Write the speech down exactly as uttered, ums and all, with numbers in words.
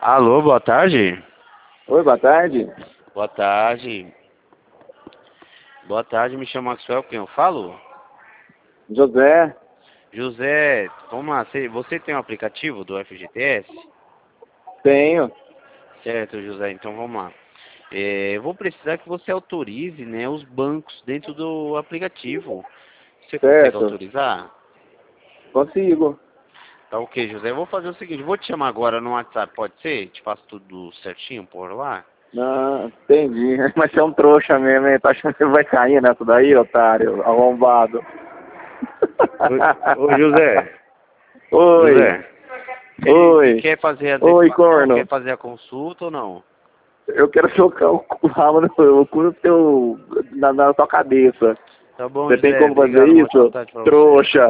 Alô, boa tarde. Oi, boa tarde. Boa tarde. Boa tarde, me chamo Maxwell, quem eu falo? José. José, vamos lá, você, você tem um aplicativo do F G T S? Tenho. Certo, José, então vamos lá. É, eu vou precisar que você autorize, né, os bancos dentro do aplicativo. Você consegue Certo. autorizar? Consigo. Tá ok, José. Eu vou fazer o seguinte, vou te chamar agora no WhatsApp, pode ser? Te faço tudo certinho por lá? Não, entendi. Mas você é um trouxa mesmo, hein? Tá achando que você vai cair nessa daí, otário? Arrombado. Ô, ô José. Oi. José. Oi. Quer fazer a Oi, declaração? corno. Quer fazer a consulta ou não? Eu quero socar o cu- rabo no, o cu no teu, na, na tua cabeça. Tá bom, Você tem José. como fazer Obrigado, uma ótima isso? tarde pra você. Trouxa.